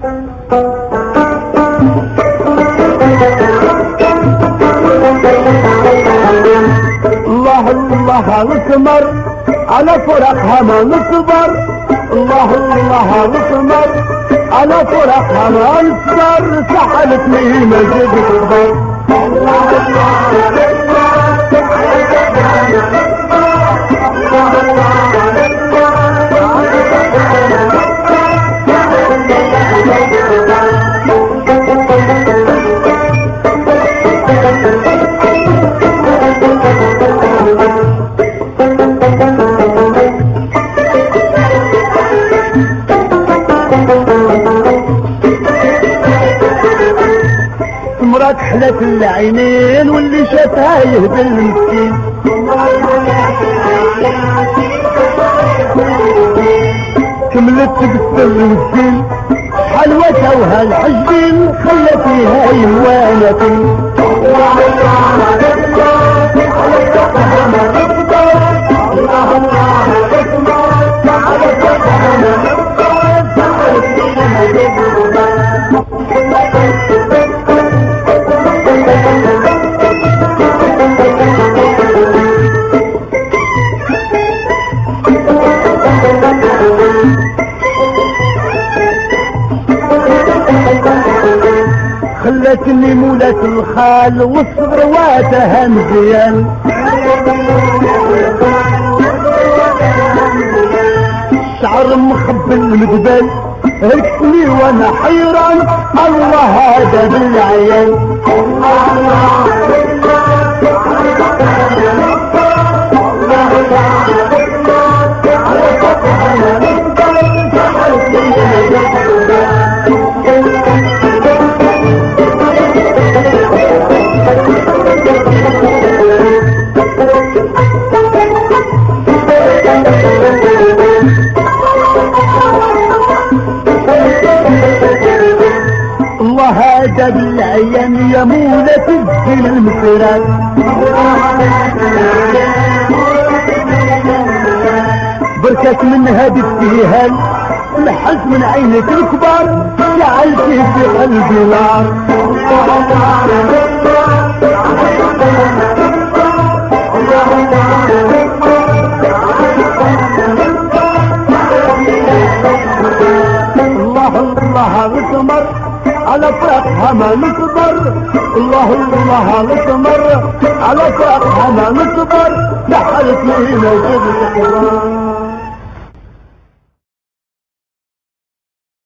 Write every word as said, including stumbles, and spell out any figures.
الله الله نسمر على فرقها ما نصبر. الله الله نسمر على فرقها ما نصبر. سحلتني مجد كبر. الله الله نسمر على فرقها ما نصبر. الله الله نسمر على فرقها ما نصبر. سحلتني مجد كبر. مرات حلت العينين واللي شافها يهبل المسكين. كملت تبسل المسكين حلوتها وهالحجبين خلتيها يهوانتي. خلتني مولات الخال والصبر واتها مزيان. الشعر مخبل المقبل هكسني وانا حيران. الله هذا بالعيان. الله هذا بالعيان يا مولة الدين المسيرات. بركات من هذه السهال نحس من عينك الكبار جعلتي في قلبي نار. الله الله نسمر على فرقها ما نصبر. الله الله نسمر على فرقها ما نصبر. سحلتني مجد كبر.